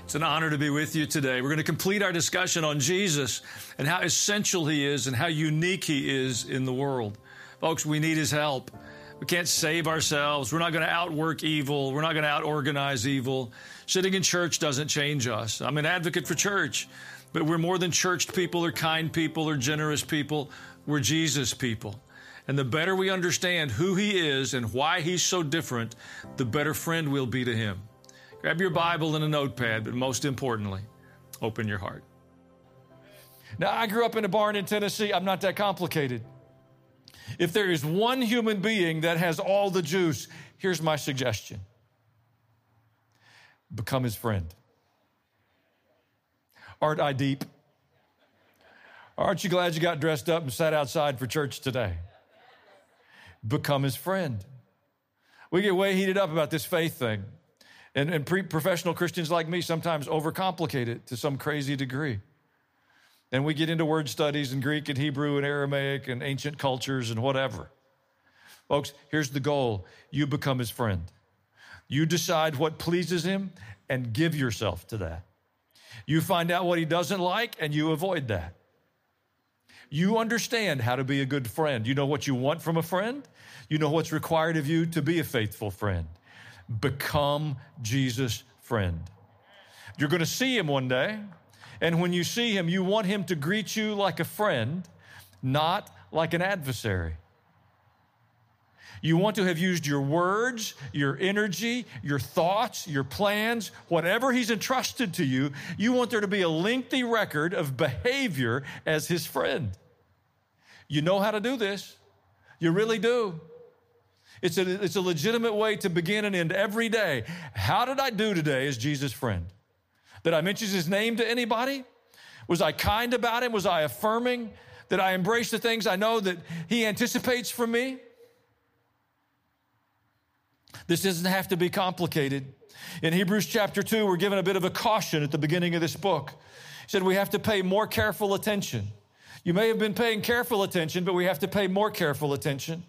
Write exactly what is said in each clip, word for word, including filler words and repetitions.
It's an honor to be with you today. We're going to complete our discussion on Jesus and how essential He is and how unique He is in the world. Folks, we need His help. We can't save ourselves. We're not going to outwork evil. We're not going to outorganize evil. Sitting in church doesn't change us. I'm an advocate for church, but we're more than churched people or kind people or generous people. We're Jesus people. And the better we understand who He is and why He's so different, the better friend we'll be to Him. Grab your Bible and a notepad, but most importantly, open your heart. Now, I grew up in a barn in Tennessee. I'm not that complicated. If there is one human being that has all the juice, here's my suggestion. Become his friend. Aren't I deep? Aren't you glad you got dressed up and sat outside for church today? Become his friend. We get way heated up about this faith thing. And, and pre- professional Christians like me sometimes overcomplicate it to some crazy degree. And we get into word studies in Greek and Hebrew and Aramaic and ancient cultures and whatever. Folks, here's the goal. You become his friend. You decide what pleases him and give yourself to that. You find out what he doesn't like and you avoid that. You understand how to be a good friend. You know what you want from a friend. You know what's required of you to be a faithful friend. Become Jesus' friend. You're going to see him one day, and when you see him, you want him to greet you like a friend, not like an adversary. You want to have used your words, your energy, your thoughts, your plans, whatever he's entrusted to you, you want there to be a lengthy record of behavior as his friend. You know how to do this. You really do. It's a, it's a legitimate way to begin and end every day. How did I do today as Jesus' friend? Did I mention his name to anybody? Was I kind about him? Was I affirming? Did I embrace the things I know that he anticipates from me? This doesn't have to be complicated. In Hebrews chapter two, we're given a bit of a caution at the beginning of this book. He said we have to pay more careful attention. You may have been paying careful attention, but we have to pay more careful attention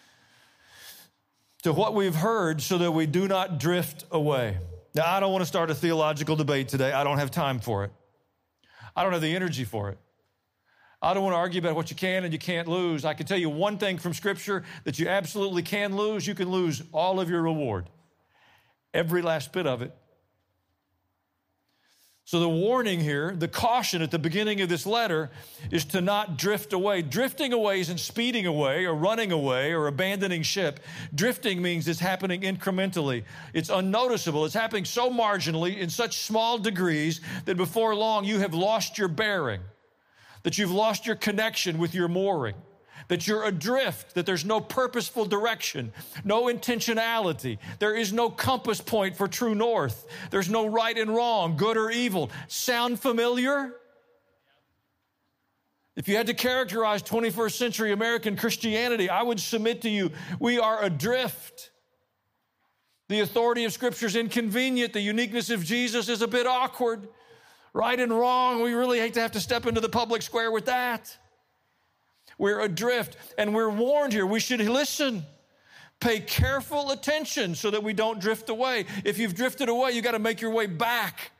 to what we've heard so that we do not drift away. Now, I don't want to start a theological debate today. I don't have time for it. I don't have the energy for it. I don't want to argue about what you can and you can't lose. I can tell you one thing from Scripture that you absolutely can lose. You can lose all of your reward, every last bit of it. So the warning here, the caution at the beginning of this letter is to not drift away. Drifting away isn't speeding away or running away or abandoning ship. Drifting means it's happening incrementally. It's unnoticeable. It's happening so marginally in such small degrees that before long you have lost your bearing, that you've lost your connection with your mooring, that you're adrift, that there's no purposeful direction, no intentionality. There is no compass point for true north. There's no right and wrong, good or evil. Sound familiar? If you had to characterize twenty-first century American Christianity, I would submit to you, we are adrift. The authority of Scripture is inconvenient. The uniqueness of Jesus is a bit awkward. Right and wrong, we really hate to have to step into the public square with that. We're adrift, and we're warned here. We should listen. Pay careful attention so that we don't drift away. If you've drifted away, you got to make your way back.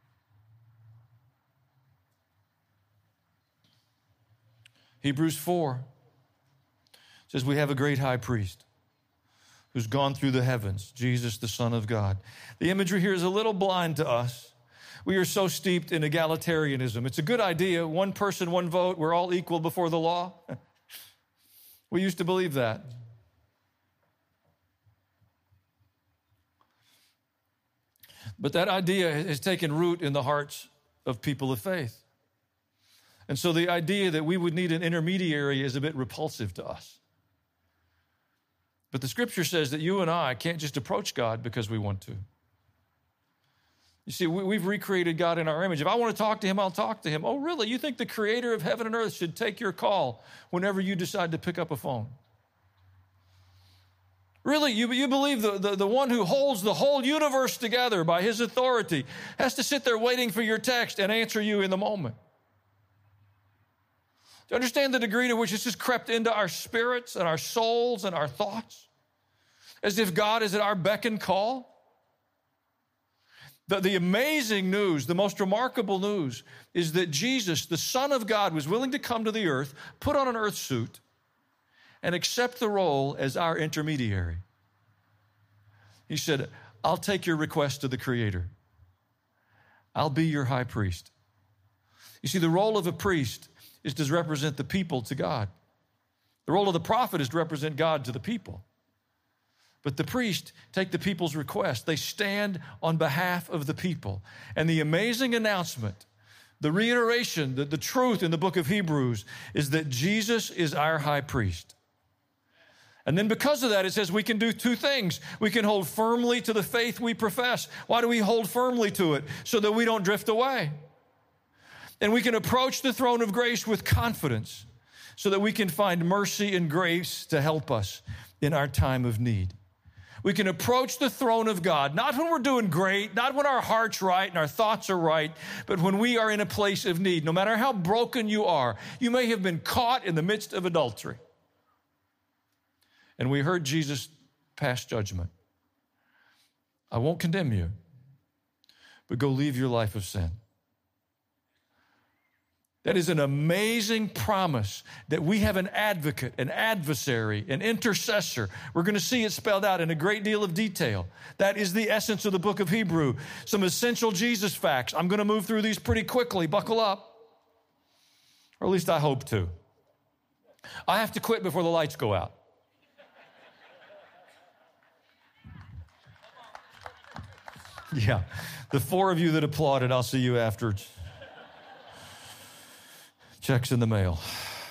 Hebrews four says we have a great high priest who's gone through the heavens, Jesus, the Son of God. The imagery here is a little blind to us. We are so steeped in egalitarianism. It's a good idea. One person, one vote. We're all equal before the law. We used to believe that. But that idea has taken root in the hearts of people of faith. And so the idea that we would need an intermediary is a bit repulsive to us. But the Scripture says that you and I can't just approach God because we want to. You see, we've recreated God in our image. If I want to talk to him, I'll talk to him. Oh, really? You think the creator of heaven and earth should take your call whenever you decide to pick up a phone? Really? You, you believe the, the, the one who holds the whole universe together by his authority has to sit there waiting for your text and answer you in the moment? Do you understand the degree to which it's just crept into our spirits and our souls and our thoughts? As if God is at our beck and call? The, the amazing news, the most remarkable news, is that Jesus, the Son of God, was willing to come to the earth, put on an earth suit, and accept the role as our intermediary. He said, I'll take your request to the Creator. I'll be your high priest. You see, the role of a priest is to represent the people to God. The role of the prophet is to represent God to the people. But the priest take the people's request. They stand on behalf of the people. And the amazing announcement, the reiteration, the, the truth in the book of Hebrews is that Jesus is our high priest. And then because of that, it says we can do two things. We can hold firmly to the faith we profess. Why do we hold firmly to it? So that we don't drift away. And we can approach the throne of grace with confidence so that we can find mercy and grace to help us in our time of need. We can approach the throne of God, not when we're doing great, not when our heart's right and our thoughts are right, but when we are in a place of need. No matter how broken you are, you may have been caught in the midst of adultery. And we heard Jesus pass judgment. I won't condemn you, but go live your life of sin. That is an amazing promise that we have an advocate, an adversary, an intercessor. We're going to see it spelled out in a great deal of detail. That is the essence of the book of Hebrew. Some essential Jesus facts. I'm going to move through these pretty quickly. Buckle up. Or at least I hope to. I have to quit before the lights go out. Yeah, the four of you that applauded, I'll see you afterwards. Checks in the mail.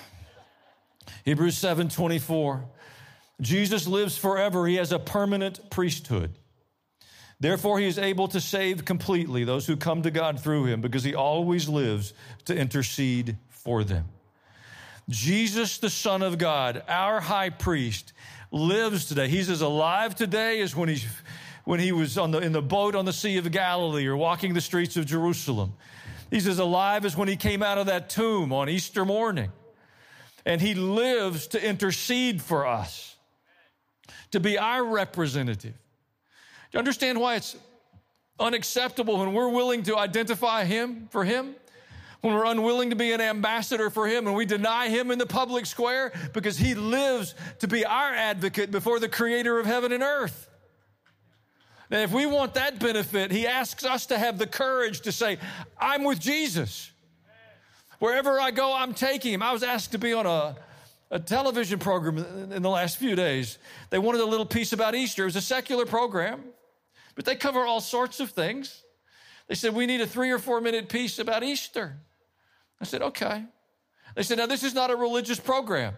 Hebrews seven twenty-four. Jesus lives forever. He has a permanent priesthood. Therefore, he is able to save completely those who come to God through him because he always lives to intercede for them. Jesus, the Son of God, our high priest, lives today. He's as alive today as when, he's, when he was on the, in the boat on the Sea of Galilee or walking the streets of Jerusalem. He's as alive as when he came out of that tomb on Easter morning. And he lives to intercede for us, to be our representative. Do you understand why it's unacceptable when we're willing to identify him for him? When we're unwilling to be an ambassador for him and we deny him in the public square because he lives to be our advocate before the creator of heaven and earth. Now, if we want that benefit, he asks us to have the courage to say, I'm with Jesus. Wherever I go, I'm taking him. I was asked to be on a, a television program in the last few days. They wanted a little piece about Easter. It was a secular program, but they cover all sorts of things. They said, we need a three or four minute piece about Easter. I said, okay. They said, now this is not a religious program.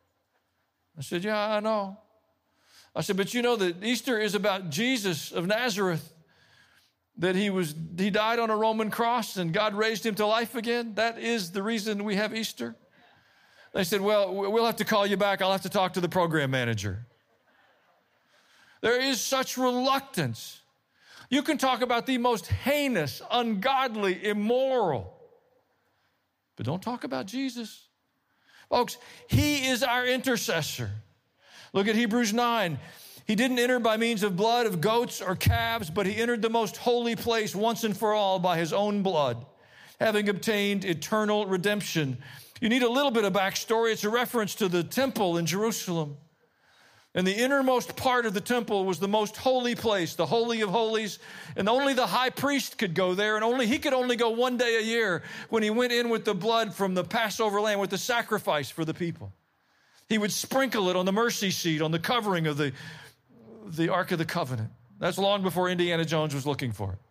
I said, yeah, I know. I said, but you know that Easter is about Jesus of Nazareth, that he was he died on a Roman cross and God raised him to life again. That is the reason we have Easter. They said, well, we'll have to call you back. I'll have to talk to the program manager. There is such reluctance. You can talk about the most heinous, ungodly, immoral, but don't talk about Jesus. Folks, he is our intercessor. Look at Hebrews nine. He didn't enter by means of blood of goats or calves, but he entered the most holy place once and for all by his own blood, having obtained eternal redemption. You need a little bit of backstory. It's a reference to the temple in Jerusalem. And the innermost part of the temple was the most holy place, the Holy of Holies. And only the high priest could go there. And only he could only go one day a year when he went in with the blood from the Passover lamb, with the sacrifice for the people. He would sprinkle it on the mercy seat, on the covering of the, the Ark of the Covenant. That's long before Indiana Jones was looking for it.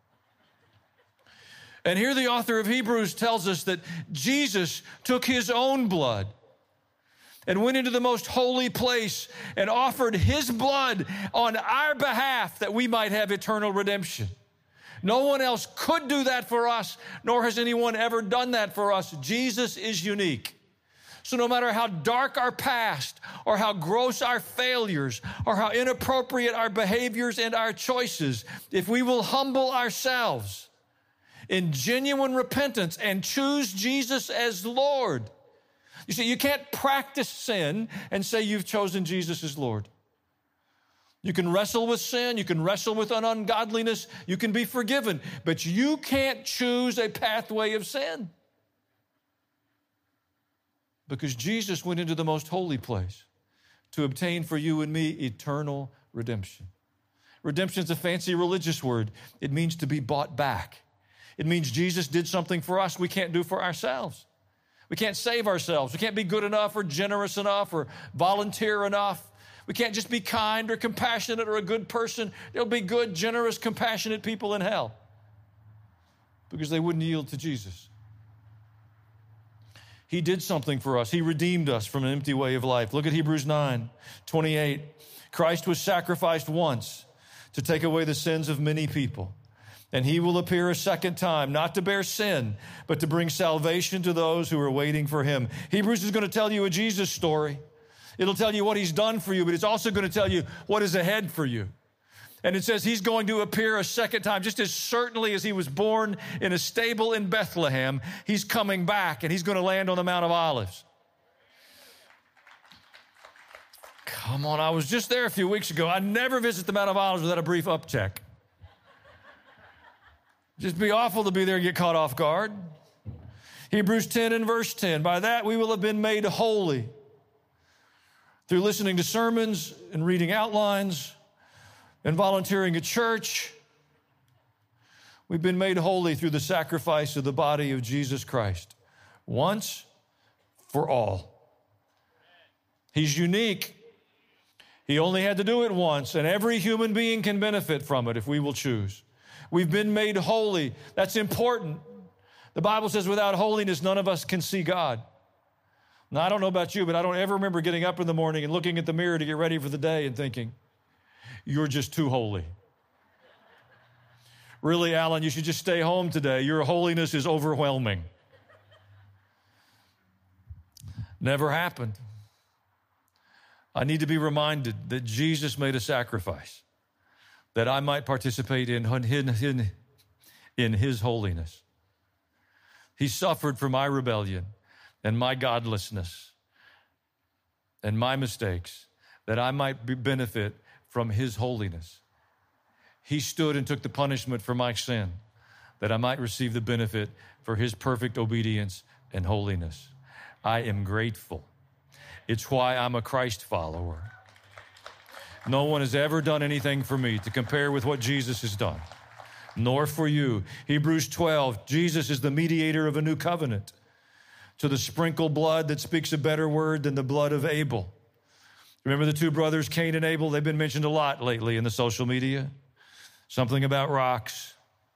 And here the author of Hebrews tells us that Jesus took his own blood and went into the most holy place and offered his blood on our behalf that we might have eternal redemption. No one else could do that for us, nor has anyone ever done that for us. Jesus is unique. So no matter how dark our past or how gross our failures or how inappropriate our behaviors and our choices, if we will humble ourselves in genuine repentance and choose Jesus as Lord. You see, you can't practice sin and say you've chosen Jesus as Lord. You can wrestle with sin. You can wrestle with an ungodliness. You can be forgiven. But you can't choose a pathway of sin. Because Jesus went into the most holy place to obtain for you and me eternal redemption. Redemption is a fancy religious word. It means to be bought back. It means Jesus did something for us we can't do for ourselves. We can't save ourselves. We can't be good enough or generous enough or volunteer enough. We can't just be kind or compassionate or a good person. There'll be good, generous, compassionate people in hell because they wouldn't yield to Jesus. He did something for us. He redeemed us from an empty way of life. Look at Hebrews nine twenty-eight. Christ was sacrificed once to take away the sins of many people. And he will appear a second time, not to bear sin, but to bring salvation to those who are waiting for him. Hebrews is going to tell you a Jesus story. It'll tell you what he's done for you, but it's also going to tell you what is ahead for you. And it says he's going to appear a second time, just as certainly as he was born in a stable in Bethlehem, he's coming back and he's going to land on the Mount of Olives. Come on, I was just there a few weeks ago. I never visit the Mount of Olives without a brief upcheck. Just be awful to be there and get caught off guard. Hebrews ten and verse ten. By that we will have been made holy through listening to sermons and reading outlines and volunteering at church. We've been made holy through the sacrifice of the body of Jesus Christ. Once for all. He's unique. He only had to do it once, and every human being can benefit from it if we will choose. We've been made holy. That's important. The Bible says without holiness, none of us can see God. Now, I don't know about you, but I don't ever remember getting up in the morning and looking at the mirror to get ready for the day and thinking, you're just too holy. Really, Alan, you should just stay home today. Your holiness is overwhelming. Never happened. I need to be reminded that Jesus made a sacrifice that I might participate in, in, in his holiness. He suffered for my rebellion and my godlessness and my mistakes that I might be benefit from his holiness. He stood and took the punishment for my sin that I might receive the benefit for his perfect obedience and holiness. I am grateful. It's why I'm a Christ follower. No one has ever done anything for me to compare with what Jesus has done, nor for you. Hebrews twelve, Jesus is the mediator of a new covenant. To the sprinkled blood that speaks a better word than the blood of Abel. Remember the two brothers, Cain and Abel? They've been mentioned a lot lately in the social media. Something about rocks.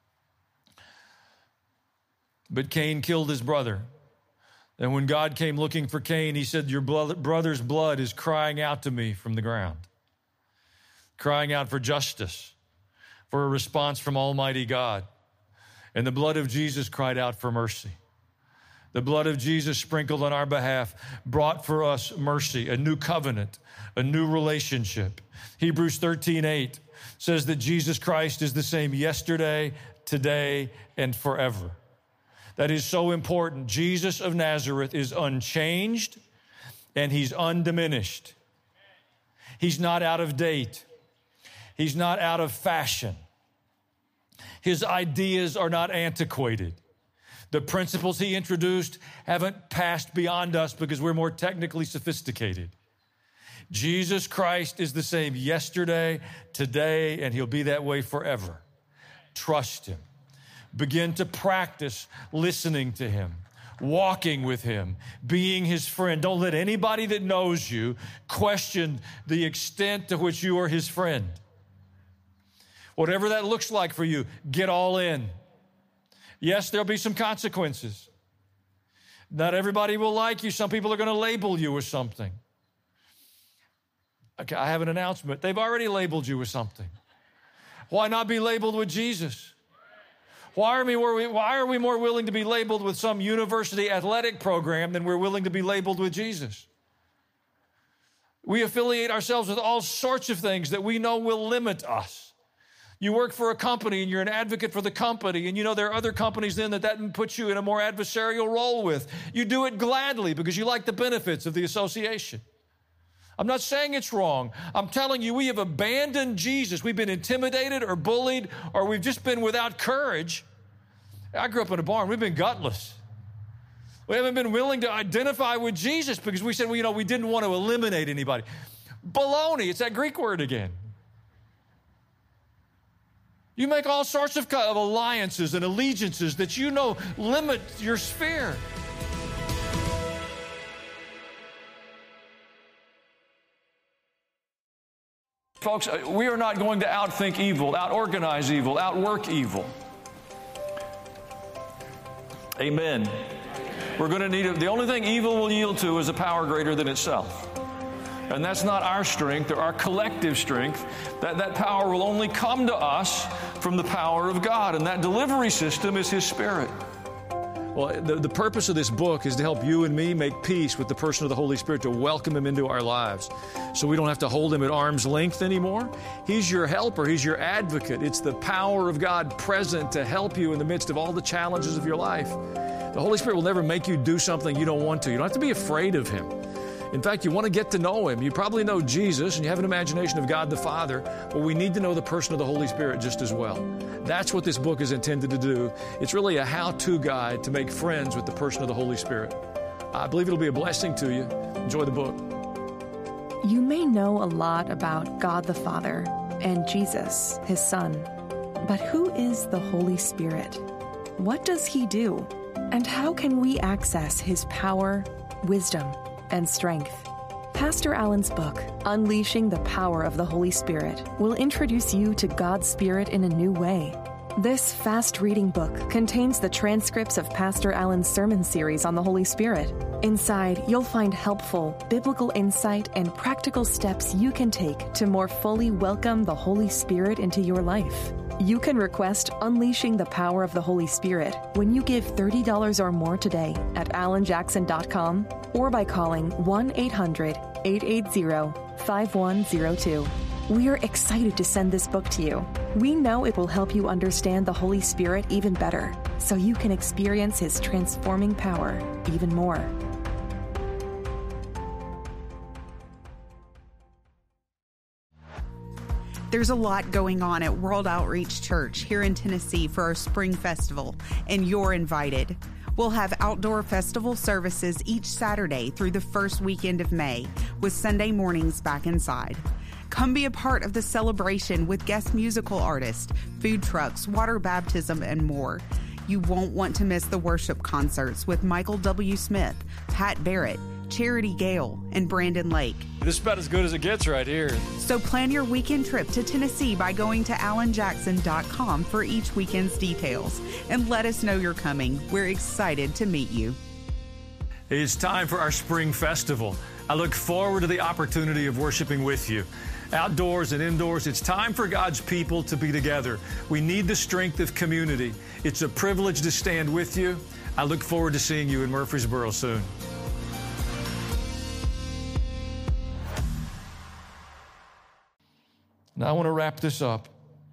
But Cain killed his brother. And when God came looking for Cain, he said, your brother's blood is crying out to me from the ground. Crying out for justice, for a response from Almighty God. And the blood of Jesus cried out for mercy. The blood of Jesus sprinkled on our behalf brought for us mercy, a new covenant, a new relationship. Hebrews thirteen eight says that Jesus Christ is the same yesterday, today, and forever. That is so important. Jesus of Nazareth is unchanged and he's undiminished. He's not out of date. He's not out of fashion. His ideas are not antiquated. The principles he introduced haven't passed beyond us because we're more technically sophisticated. Jesus Christ is the same yesterday, today, and he'll be that way forever. Trust him. Begin to practice listening to him, walking with him, being his friend. Don't let anybody that knows you question the extent to which you are his friend. Whatever that looks like for you, get all in. Yes, there'll be some consequences. Not everybody will like you. Some people are going to label you with something. Okay, I have an announcement. They've already labeled you with something. Why not be labeled with Jesus? Why are we more, why are we more willing to be labeled with some university athletic program than we're willing to be labeled with Jesus? We affiliate ourselves with all sorts of things that we know will limit us. You work for a company and you're an advocate for the company, and you know there are other companies then that that puts you in a more adversarial role with. You do it gladly because you like the benefits of the association. I'm not saying it's wrong. I'm telling you, we have abandoned Jesus. We've been intimidated or bullied, or we've just been without courage. I grew up in a barn. We've been gutless. We haven't been willing to identify with Jesus because we said, well, you know, we didn't want to eliminate anybody. Baloney, it's that Greek word again. You make all sorts of alliances and allegiances that you know limit your sphere. Folks, we are not going to outthink evil, out-organize evil, outwork evil. Amen. We're going to need it. The only thing evil will yield to is a power greater than itself. And that's not our strength or our collective strength. That, that power will only come to us from the power of God. And that delivery system is His Spirit. Well, the, the purpose of this book is to help you and me make peace with the person of the Holy Spirit, to welcome Him into our lives so we don't have to hold Him at arm's length anymore. He's your helper. He's your advocate. It's the power of God present to help you in the midst of all the challenges of your life. The Holy Spirit will never make you do something you don't want to. You don't have to be afraid of Him. In fact, you want to get to know Him. You probably know Jesus and you have an imagination of God the Father, but we need to know the person of the Holy Spirit just as well. That's what this book is intended to do. It's really a how-to guide to make friends with the person of the Holy Spirit. I believe it'll be a blessing to you. Enjoy the book. You may know a lot about God the Father and Jesus, His Son. But who is the Holy Spirit? What does He do? And how can we access His power, wisdom, and strength? Pastor Allen's book, Unleashing the Power of the Holy Spirit, will introduce you to God's Spirit in a new way. This fast-reading book contains the transcripts of Pastor Allen's sermon series on the Holy Spirit. Inside, you'll find helpful biblical insight and practical steps you can take to more fully welcome the Holy Spirit into your life. You can request Unleashing the Power of the Holy Spirit when you give thirty dollars or more today at alan jackson dot com or by calling one eight hundred, eight eight zero, five one zero two. We are excited to send this book to you. We know it will help you understand the Holy Spirit even better, so you can experience His transforming power even more. There's a lot going on at World Outreach Church here in Tennessee for our Spring Festival, and you're invited. We'll have outdoor festival services each Saturday through the first weekend of May, with Sunday mornings back inside. Come be a part of the celebration with guest musical artists, food trucks, water baptism, and more. You won't want to miss the worship concerts with Michael W. Smith, Pat Barrett, Charity Gale, and Brandon Lake. This is about as good as it gets right here. So plan your weekend trip to Tennessee by going to alan jackson dot com for each weekend's details. And let us know you're coming. We're excited to meet you. It's time for our Spring Festival. I look forward to the opportunity of worshiping with you. Outdoors and indoors, it's time for God's people to be together. We need the strength of community. It's a privilege to stand with you. I look forward to seeing you in Murfreesboro soon. Now, I want to wrap this up.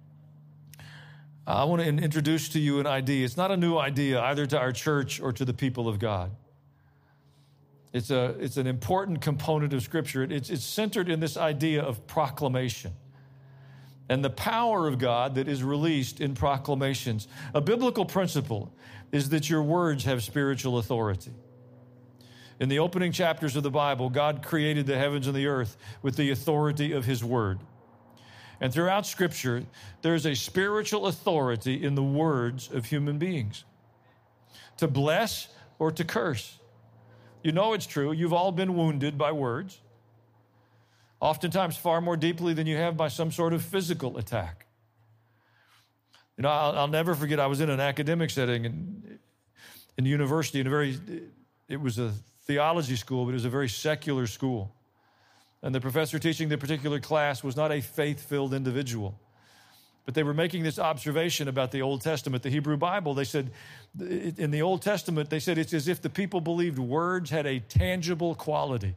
I want to introduce to you an idea. It's not a new idea either to our church or to the people of God. It's a it's an important component of Scripture. It's, it's centered in this idea of proclamation and the power of God that is released in proclamations. A biblical principle is that your words have spiritual authority. In the opening chapters of the Bible, God created the heavens and the earth with the authority of His word. And throughout Scripture, there's a spiritual authority in the words of human beings to bless or to curse. You know it's true. You've all been wounded by words, oftentimes far more deeply than you have by some sort of physical attack. You know, I'll, I'll never forget, I was in an academic setting in, in university, in a very, it was a theology school, but it was a very secular school. And the professor teaching the particular class was not a faith-filled individual. But they were making this observation about the Old Testament, the Hebrew Bible. They said, in the Old Testament, they said it's as if the people believed words had a tangible quality.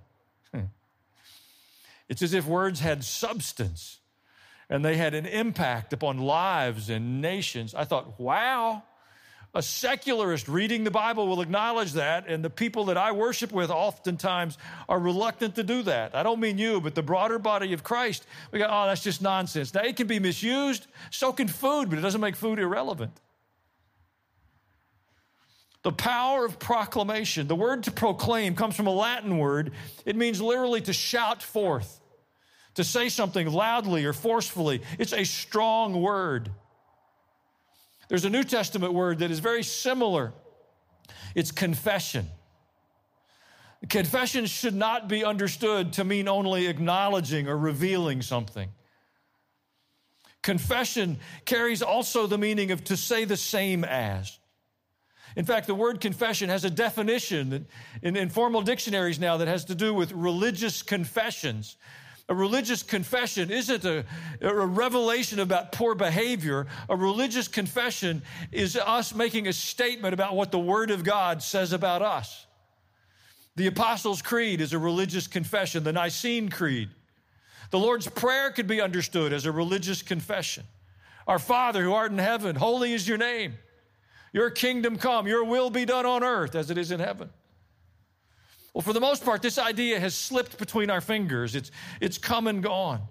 It's as if words had substance and they had an impact upon lives and nations. I thought, wow, A secularist reading the Bible will acknowledge that, and the people that I worship with oftentimes are reluctant to do that. I don't mean you, but the broader body of Christ, we go, oh, that's just nonsense. Now, it can be misused, so can food, but it doesn't make food irrelevant. The power of proclamation, the word to proclaim comes from a Latin word. It means literally to shout forth, to say something loudly or forcefully. It's a strong word. There's a New Testament word that is very similar. It's confession. Confession should not be understood to mean only acknowledging or revealing something. Confession carries also the meaning of to say the same as. In fact, the word confession has a definition in, in formal dictionaries now that has to do with religious confessions. A religious confession isn't a, a revelation about poor behavior. A religious confession is us making a statement about what the Word of God says about us. The Apostles' Creed is a religious confession, the Nicene Creed. The Lord's Prayer could be understood as a religious confession. Our Father who art in heaven, holy is your name. Your kingdom come, your will be done on earth as it is in heaven. Well, for the most part, this idea has slipped between our fingers. It's, it's come and gone.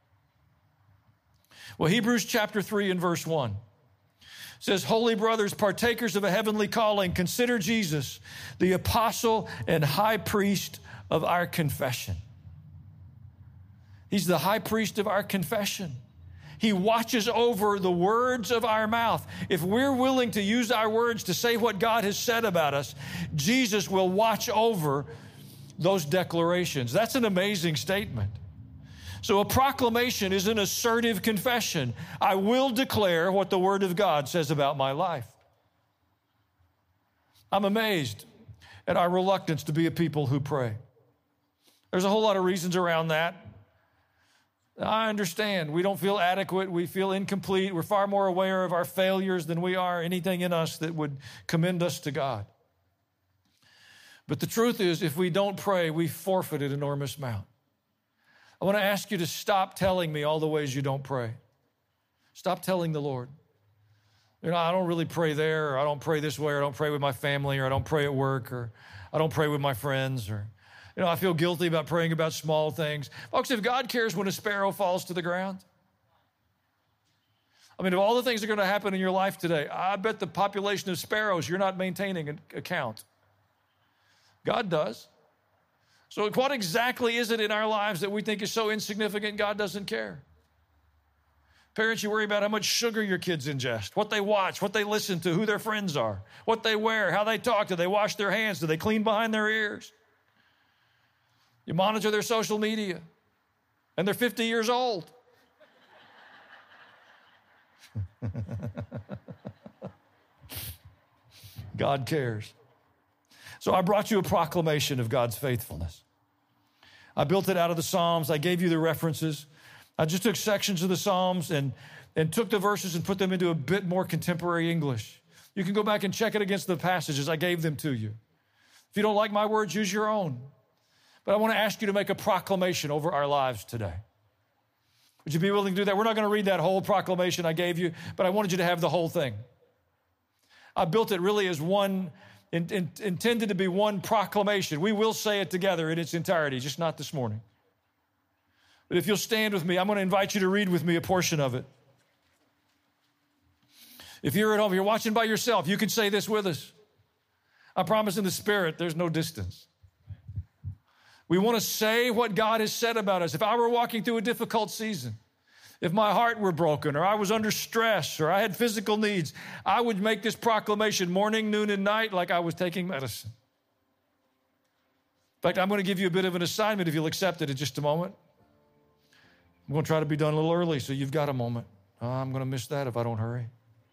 Well, Hebrews chapter three and verse one says, holy brothers, partakers of a heavenly calling, consider Jesus, the apostle and high priest of our confession. He's the high priest of our confession. He watches over the words of our mouth. If we're willing to use our words to say what God has said about us, Jesus will watch over those declarations. That's an amazing statement. So a proclamation is an assertive confession. I will declare what the Word of God says about my life. I'm amazed at our reluctance to be a people who pray. There's a whole lot of reasons around that. I understand. We don't feel adequate. We feel incomplete. We're far more aware of our failures than we are anything in us that would commend us to God. But the truth is, if we don't pray, we forfeit an enormous amount. I want to ask you to stop telling me all the ways you don't pray. Stop telling the Lord. You know, I don't really pray there, or I don't pray this way, or I don't pray with my family, or I don't pray at work, or I don't pray with my friends, or you know, I feel guilty about praying about small things. Folks, if God cares when a sparrow falls to the ground, I mean, of all the things that are going to happen in your life today, I bet the population of sparrows you're not maintaining an account. God does. So what exactly is it in our lives that we think is so insignificant God doesn't care? Parents, you worry about how much sugar your kids ingest, what they watch, what they listen to, who their friends are, what they wear, how they talk, do they wash their hands, do they clean behind their ears? You monitor their social media, and they're fifty years old. God cares. So I brought you a proclamation of God's faithfulness. I built it out of the Psalms. I gave you the references. I just took sections of the Psalms and, and took the verses and put them into a bit more contemporary English. You can go back and check it against the passages. I gave them to you. If you don't like my words, use your own. But I want to ask you to make a proclamation over our lives today. Would you be willing to do that? We're not going to read that whole proclamation I gave you, but I wanted you to have the whole thing. I built it really as one, in, in, intended to be one proclamation. We will say it together in its entirety, just not this morning. But if you'll stand with me, I'm going to invite you to read with me a portion of it. If you're at home, if you're watching by yourself, you can say this with us. I promise in the Spirit, there's no distance. We want to say what God has said about us. If I were walking through a difficult season, if my heart were broken, or I was under stress, or I had physical needs, I would make this proclamation morning, noon, and night like I was taking medicine. In fact, I'm going to give you a bit of an assignment if you'll accept it in just a moment. I'm going to try to be done a little early, so you've got a moment. Oh, I'm going to miss that if I don't hurry.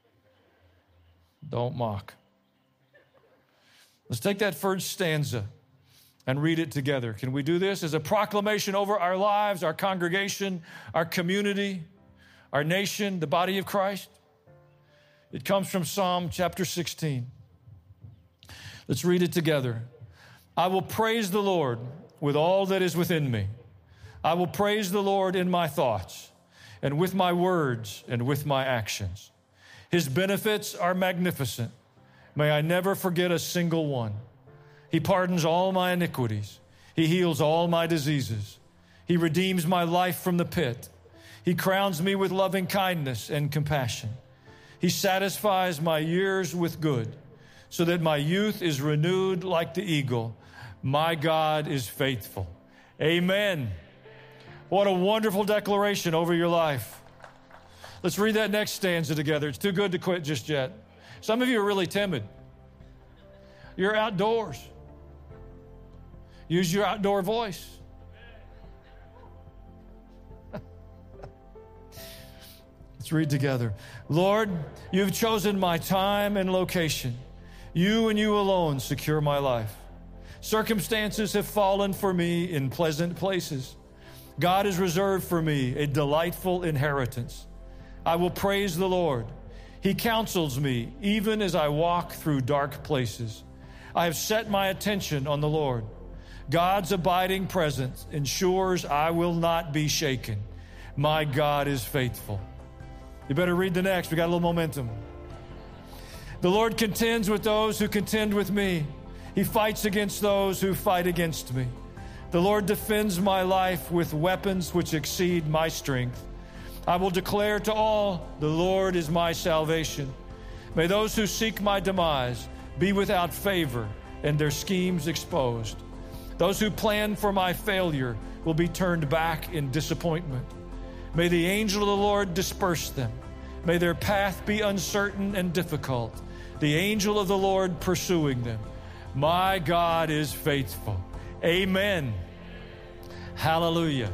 Don't mock. Let's take that first stanza and read it together. Can we do this as a proclamation over our lives, our congregation, our community, our nation, the body of Christ? It comes from Psalm chapter sixteen. Let's read it together. I will praise the Lord with all that is within me. I will praise the Lord in my thoughts and with my words and with my actions. His benefits are magnificent, May I never forget a single one. He pardons all my iniquities. He heals all my diseases. He redeems my life from the pit. He crowns me with loving kindness and compassion. He satisfies my years with good, so that my youth is renewed like the eagle. My God is faithful. Amen. What a wonderful declaration over your life. Let's read that next stanza together. It's too good to quit just yet. Some of you are really timid. You're outdoors. Use your outdoor voice. Let's read together. Lord, you've chosen my time and location. You and you alone secure my life. Circumstances have fallen for me in pleasant places. God has reserved for me a delightful inheritance. I will praise the Lord. He counsels me even as I walk through dark places. I have set my attention on the Lord. God's abiding presence ensures I will not be shaken. My God is faithful. You better read the next. We got a little momentum. The Lord contends with those who contend with me. He fights against those who fight against me. The Lord defends my life with weapons which exceed my strength. I will declare to all, the Lord is my salvation. May those who seek my demise be without favor and their schemes exposed. Those who plan for my failure will be turned back in disappointment. May the angel of the Lord disperse them. May their path be uncertain and difficult. The angel of the Lord pursuing them. My God is faithful. Amen. Hallelujah.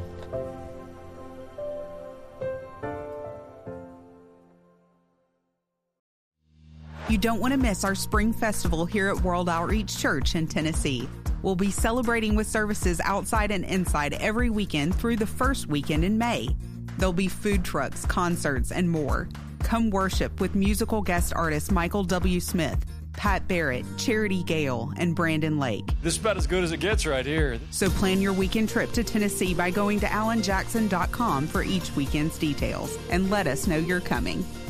You don't want to miss our spring festival here at World Outreach Church in Tennessee. We'll be celebrating with services outside and inside every weekend through the first weekend in May. There'll be food trucks, concerts, and more. Come worship with musical guest artists Michael W. Smith, Pat Barrett, Charity Gale, and Brandon Lake. This is about as good as it gets right here. So plan your weekend trip to Tennessee by going to alan jackson dot com for each weekend's details, and let us know you're coming.